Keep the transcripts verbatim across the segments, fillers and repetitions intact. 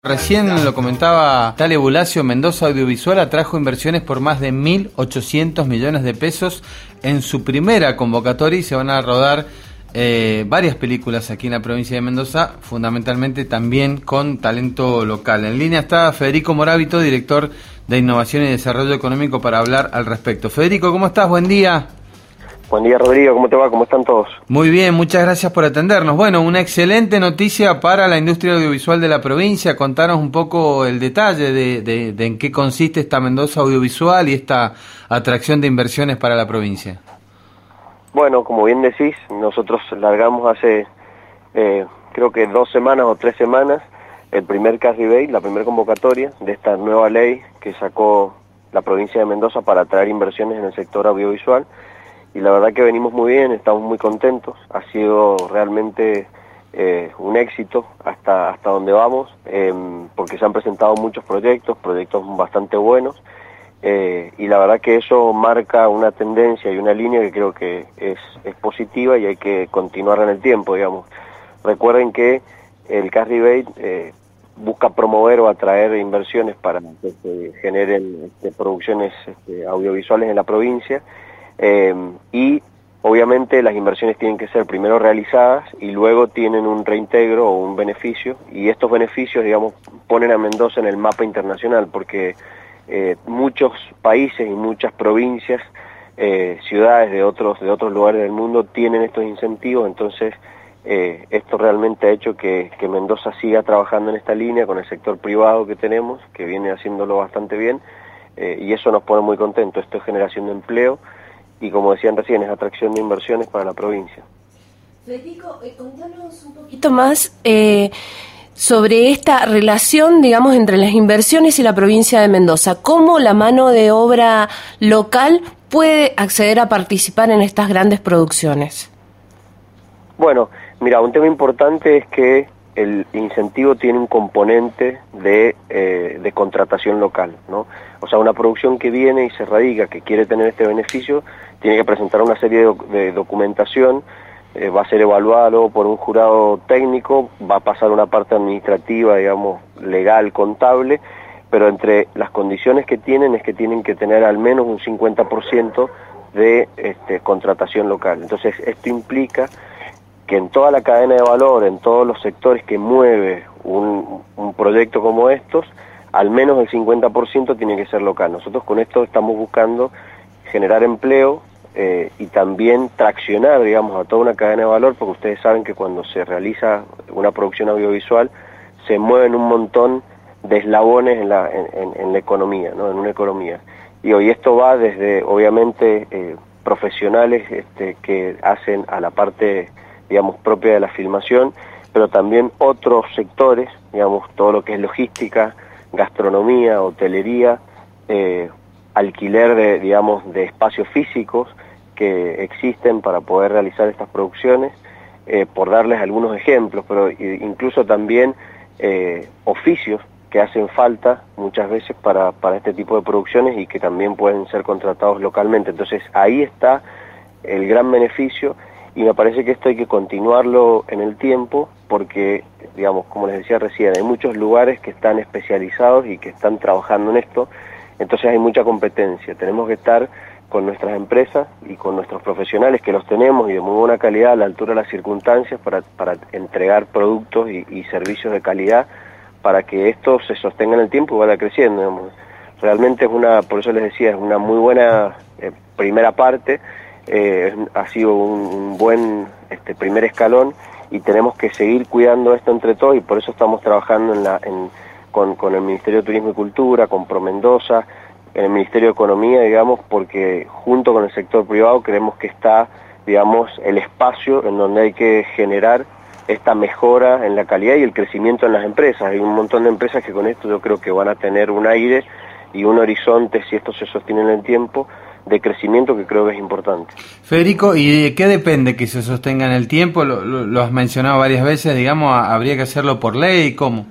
Recién lo comentaba Tale Bulacio, Mendoza Audiovisual atrajo inversiones por más de mil ochocientos millones de pesos en su primera convocatoria y se van a rodar eh, varias películas aquí en la provincia de Mendoza, fundamentalmente también con talento local. En línea está Federico Moravito, director de Innovación y Desarrollo Económico, para hablar al respecto. Federico, ¿cómo estás? Buen día. Buen día, Rodrigo, ¿cómo te va? ¿Cómo están todos? Muy bien, muchas gracias por atendernos. Bueno, una excelente noticia para la industria audiovisual de la provincia. Contanos un poco el detalle de, de, de en qué consiste esta Mendoza Audiovisual y esta atracción de inversiones para la provincia. Bueno, como bien decís, nosotros largamos hace, eh, creo que dos semanas o tres semanas, el primer Cast Rebate, la primera convocatoria de esta nueva ley que sacó la provincia de Mendoza para atraer inversiones en el sector audiovisual. Y la verdad que venimos muy bien, estamos muy contentos, ha sido realmente eh, un éxito hasta hasta donde vamos, eh, porque se han presentado muchos proyectos, proyectos bastante buenos, eh, y la verdad que eso marca una tendencia y una línea que creo que es, es positiva y hay que continuar en el tiempo, digamos. Recuerden que el Cast Rebate eh, busca promover o atraer inversiones para que se generen este, producciones este, audiovisuales en la provincia. Eh, y obviamente las inversiones tienen que ser primero realizadas y luego tienen un reintegro o un beneficio, y estos beneficios, digamos, ponen a Mendoza en el mapa internacional, porque eh, muchos países y muchas provincias, eh, ciudades de otros de otros lugares del mundo tienen estos incentivos. Entonces eh, esto realmente ha hecho que, que Mendoza siga trabajando en esta línea con el sector privado que tenemos, que viene haciéndolo bastante bien, eh, y eso nos pone muy contentos. Esto es generación de empleo y, como decían recién, es atracción de inversiones para la provincia. Federico, eh, contanos un poquito más eh, sobre esta relación, digamos, entre las inversiones y la provincia de Mendoza. ¿Cómo la mano de obra local puede acceder a participar en estas grandes producciones? Bueno, mira, un tema importante es que el incentivo tiene un componente de, eh, de contratación local, ¿no? O sea, una producción que viene y se radica, que quiere tener este beneficio, tiene que presentar una serie de, doc de documentación, eh, va a ser evaluada luego por un jurado técnico, va a pasar una parte administrativa, digamos, legal, contable, pero entre las condiciones que tienen es que tienen que tener al menos un cincuenta por ciento de este, contratación local. Entonces, esto implica que en toda la cadena de valor, en todos los sectores que mueve un, un proyecto como estos, al menos el cincuenta por ciento tiene que ser local. Nosotros con esto estamos buscando generar empleo eh, y también traccionar, digamos, a toda una cadena de valor, porque ustedes saben que cuando se realiza una producción audiovisual se mueven un montón de eslabones en la, en, en, en la economía, ¿no? En una economía. Y hoy esto va desde, obviamente, eh, profesionales este, que hacen a la parte, digamos, propia de la filmación, pero también otros sectores, digamos, todo lo que es logística, gastronomía, hotelería, eh, alquiler de, digamos, de espacios físicos que existen para poder realizar estas producciones, eh, por darles algunos ejemplos, pero incluso también eh, oficios que hacen falta muchas veces para, para este tipo de producciones y que también pueden ser contratados localmente. Entonces ahí está el gran beneficio. Y me parece que esto hay que continuarlo en el tiempo porque, digamos, como les decía recién, hay muchos lugares que están especializados y que están trabajando en esto, entonces hay mucha competencia. Tenemos que estar con nuestras empresas y con nuestros profesionales, que los tenemos y de muy buena calidad, a la altura de las circunstancias, para, para entregar productos y, y servicios de calidad para que esto se sostenga en el tiempo y vaya creciendo, digamos. Realmente es una, por eso les decía, es una muy buena eh, primera parte. Eh, ha sido un, un buen este, primer escalón y tenemos que seguir cuidando esto entre todos, y por eso estamos trabajando en la, en, con, con el Ministerio de Turismo y Cultura, con ProMendoza, en el Ministerio de Economía, digamos, porque junto con el sector privado creemos que está, digamos, el espacio en donde hay que generar esta mejora en la calidad y el crecimiento en las empresas. Hay un montón de empresas que con esto yo creo que van a tener un aire y un horizonte, si esto se sostiene en el tiempo, de crecimiento, que creo que es importante. Federico, ¿y de qué depende que se sostenga en el tiempo? Lo, lo, lo has mencionado varias veces, digamos, ¿habría que hacerlo por ley? ¿Cómo?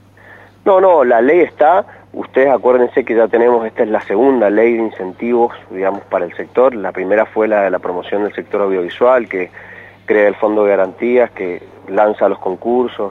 No, no, la ley está. Ustedes acuérdense que ya tenemos, esta es la segunda ley de incentivos, digamos, para el sector. La primera fue la de la promoción del sector audiovisual, que crea el Fondo de Garantías, que lanza los concursos,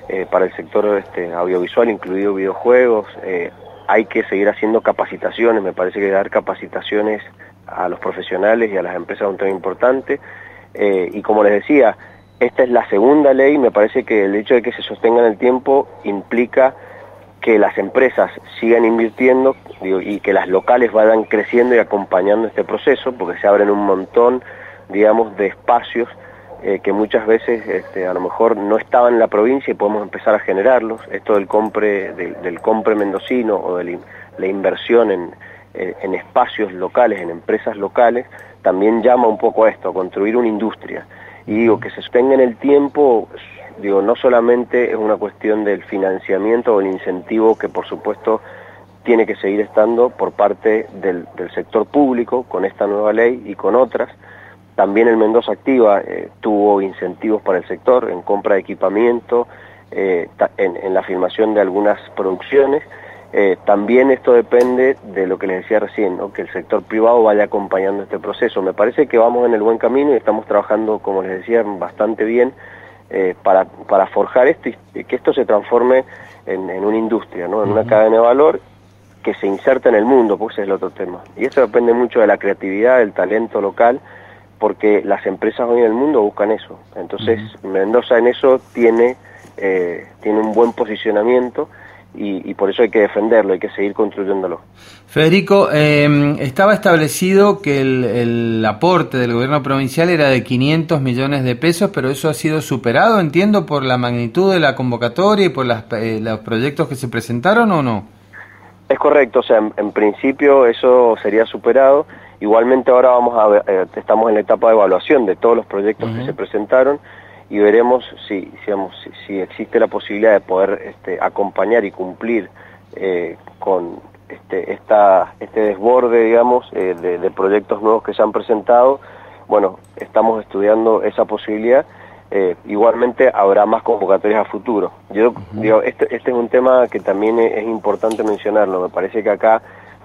eh, para el sector este, audiovisual, incluido videojuegos. Eh, hay que seguir haciendo capacitaciones, me parece que dar capacitaciones a los profesionales y a las empresas es un tema importante. Eh, y como les decía, esta es la segunda ley, me parece que el hecho de que se sostenga en el tiempo implica que las empresas sigan invirtiendo, digo, y que las locales vayan creciendo y acompañando este proceso, porque se abren un montón, digamos, de espacios eh, que muchas veces este, a lo mejor no estaban en la provincia y podemos empezar a generarlos. Esto del compre, del, del compre mendocino o de la, la inversión en, en, en espacios locales, en empresas locales, también llama un poco a esto, a construir una industria. Y digo, que se sostenga en el tiempo, digo, no solamente es una cuestión del financiamiento o el incentivo que por supuesto tiene que seguir estando por parte del, del sector público con esta nueva ley y con otras. También el Mendoza Activa eh, tuvo incentivos para el sector en compra de equipamiento, eh, en, en la filmación de algunas producciones. Eh, también esto depende de lo que les decía recién, ¿no? Que el sector privado vaya acompañando este proceso. Me parece que vamos en el buen camino y estamos trabajando, como les decía, bastante bien eh, para, para forjar esto y que esto se transforme en, en una industria, ¿no? En una cadena de valor que se inserta en el mundo, pues ese es el otro tema. Y esto depende mucho de la creatividad, del talento local, porque las empresas hoy en el mundo buscan eso. Entonces, uh-huh. Mendoza en eso tiene, eh, tiene un buen posicionamiento y, y por eso hay que defenderlo, hay que seguir construyéndolo. Federico, eh, estaba establecido que el, el aporte del gobierno provincial era de quinientos millones de pesos, pero eso ha sido superado, entiendo, por la magnitud de la convocatoria y por las, eh, los proyectos que se presentaron, ¿o no? Es correcto, o sea, en, en principio eso sería superado. Igualmente ahora vamos a ver, eh, estamos en la etapa de evaluación de todos los proyectos uh-huh. que se presentaron y veremos si, si, digamos, si, si existe la posibilidad de poder este, acompañar y cumplir eh, con este, esta, este desborde, digamos, eh, de, de proyectos nuevos que se han presentado. Bueno, estamos estudiando esa posibilidad. Eh, igualmente habrá más convocatorias a futuro. Yo uh-huh. digo, este, este es un tema que también es, es importante mencionarlo. Me parece que acá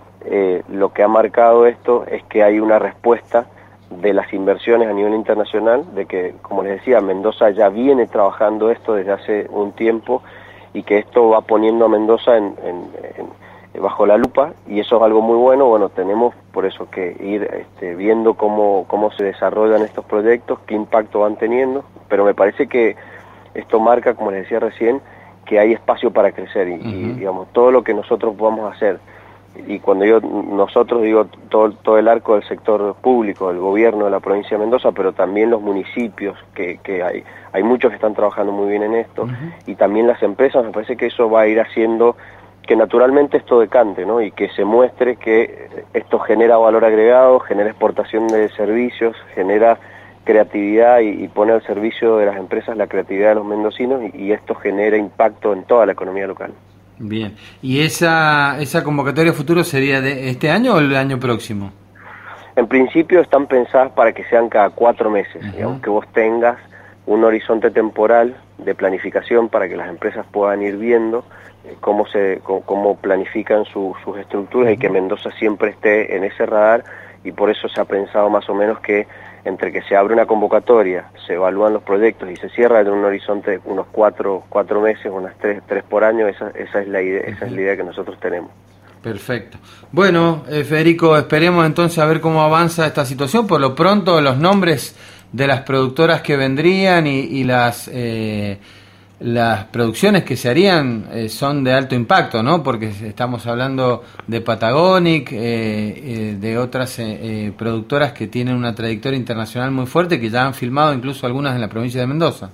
eh, lo que ha marcado esto es que hay una respuesta de las inversiones a nivel internacional, de que, como les decía, Mendoza ya viene trabajando esto desde hace un tiempo y que esto va poniendo a Mendoza en, en, en, bajo la lupa, y eso es algo muy bueno. Bueno, tenemos por eso que ir este, viendo cómo, cómo se desarrollan estos proyectos, qué impacto van teniendo, pero me parece que esto marca, como les decía recién, que hay espacio para crecer y, uh-huh. y digamos, todo lo que nosotros podamos hacer. Y cuando yo nosotros digo todo, todo el arco del sector público, el gobierno de la provincia de Mendoza, pero también los municipios, que, que hay hay muchos que están trabajando muy bien en esto, uh-huh. y también las empresas. Me parece que eso va a ir haciendo que naturalmente esto decante, ¿no? Y que se muestre que esto genera valor agregado, genera exportación de servicios, genera creatividad y, y pone al servicio de las empresas la creatividad de los mendocinos, y, y esto genera impacto en toda la economía local. Bien, ¿y esa esa convocatoria futuro sería de este año o el año próximo? En principio están pensadas para que sean cada cuatro meses, uh-huh. digamos, que vos tengas un horizonte temporal de planificación para que las empresas puedan ir viendo eh, cómo se cómo, cómo planifican su, sus estructuras, uh-huh. y que Mendoza siempre esté en ese radar, y por eso se ha pensado más o menos que entre que se abre una convocatoria, se evalúan los proyectos y se cierra en un horizonte de unos cuatro, cuatro meses, unas tres, tres por año. Esa, esa es la idea, esa es la idea que nosotros tenemos. Perfecto. Bueno, eh, Federico, esperemos entonces a ver cómo avanza esta situación. Por lo pronto, los nombres de las productoras que vendrían y, y las eh, las producciones que se harían eh, son de alto impacto, ¿no? Porque estamos hablando de Patagonic, eh, eh, de otras eh, eh, productoras que tienen una trayectoria internacional muy fuerte, que ya han filmado incluso algunas en la provincia de Mendoza.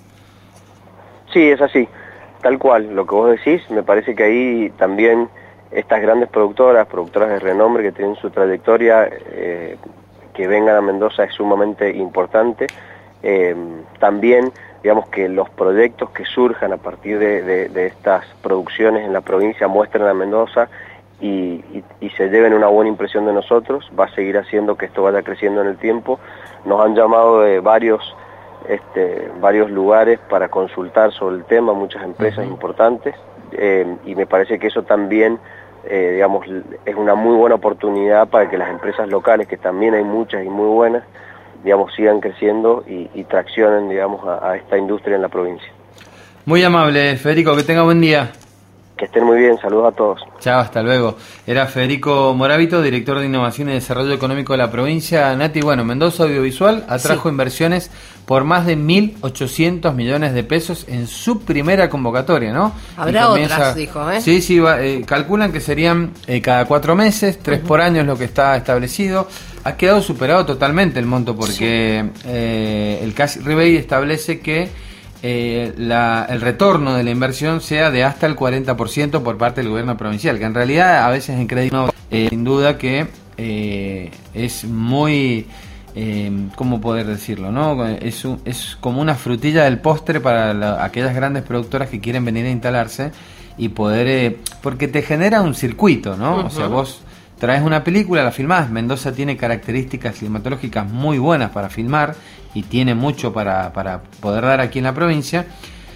Sí, es así, tal cual, lo que vos decís. Me parece que ahí también estas grandes productoras, productoras de renombre que tienen su trayectoria, eh, que vengan a Mendoza es sumamente importante. Eh, también, digamos, que los proyectos que surjan a partir de, de, de estas producciones en la provincia muestren a Mendoza y, y, y se lleven una buena impresión de nosotros. Va a seguir haciendo que esto vaya creciendo en el tiempo. Nos han llamado de varios, este, varios lugares para consultar sobre el tema, muchas empresas uh-huh. importantes, eh, y me parece que eso también, eh, digamos, es una muy buena oportunidad para que las empresas locales, que también hay muchas y muy buenas, digamos, sigan creciendo y, y traccionen, digamos, a, a esta industria en la provincia. Muy amable, Federico, que tenga buen día. Que estén muy bien, saludos a todos. Chao, hasta luego. Era Federico Moravito, director de Innovación y Desarrollo Económico de la provincia. Nati, bueno, Mendoza Audiovisual atrajo sí. inversiones por más de mil ochocientos millones de pesos en su primera convocatoria, ¿no? Habrá comienza, otras, dijo, ¿eh? Sí, sí, va, eh, calculan que serían eh, cada cuatro meses, tres uh-huh. por año es lo que está establecido. Ha quedado superado totalmente el monto porque sí. eh, el Cash Rebate establece que Eh, la, el retorno de la inversión sea de hasta el cuarenta por ciento por parte del gobierno provincial, que en realidad a veces en crédito eh, sin duda que eh, es muy, eh, ¿cómo poder decirlo? ¿no? Es, un, es como una frutilla del postre para la, aquellas grandes productoras que quieren venir a instalarse y poder, eh, porque te genera un circuito, ¿no? Uh-huh. O sea, vos traes una película, la filmás. Mendoza tiene características climatológicas muy buenas para filmar y tiene mucho para, para poder dar aquí en la provincia.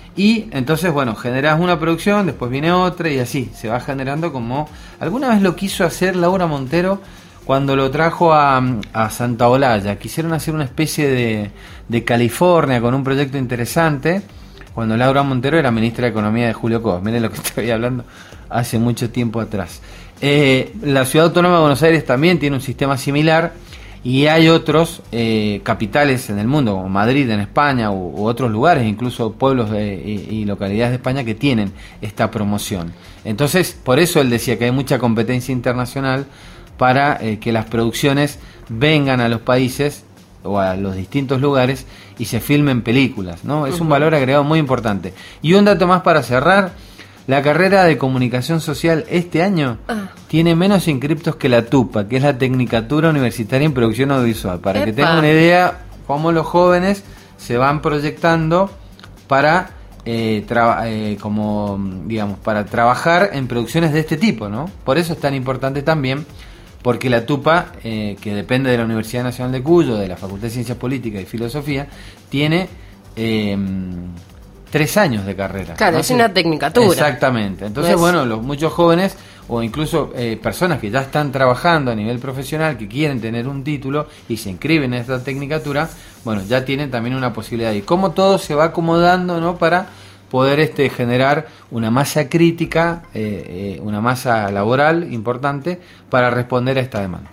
Y entonces, bueno, generás una producción, después viene otra y así se va generando como... Alguna vez lo quiso hacer Laura Montero cuando lo trajo a, a Santa Olalla. Quisieron hacer una especie de, de California con un proyecto interesante cuando Laura Montero era ministra de Economía de Julio Cós. Miren lo que estoy hablando hace mucho tiempo atrás. Eh, la Ciudad Autónoma de Buenos Aires también tiene un sistema similar y hay otros eh, capitales en el mundo, como Madrid en España u, u otros lugares, incluso pueblos de, y, y localidades de España que tienen esta promoción. Entonces, por eso él decía que hay mucha competencia internacional para eh, que las producciones vengan a los países o a los distintos lugares y se filmen películas, ¿no? Es uh-huh. un valor agregado muy importante. Y un dato más para cerrar: la carrera de comunicación social este año ah. tiene menos inscriptos que la TUPA, que es la Tecnicatura Universitaria en Producción Audiovisual. Para Epa. que tengan una idea cómo los jóvenes se van proyectando para eh, tra- eh, como digamos para trabajar en producciones de este tipo, ¿no? Por eso es tan importante también, porque la TUPA, eh, que depende de la Universidad Nacional de Cuyo, de la Facultad de Ciencias Políticas y Filosofía, tiene eh, tres años de carrera. Claro, ¿no? es una tecnicatura. Exactamente. Entonces, es... bueno, los muchos jóvenes o incluso eh, personas que ya están trabajando a nivel profesional, que quieren tener un título y se inscriben en esta tecnicatura, bueno, ya tienen también una posibilidad. Y cómo todo se va acomodando, ¿no? Para poder este generar una masa crítica, eh, eh, una masa laboral importante para responder a esta demanda.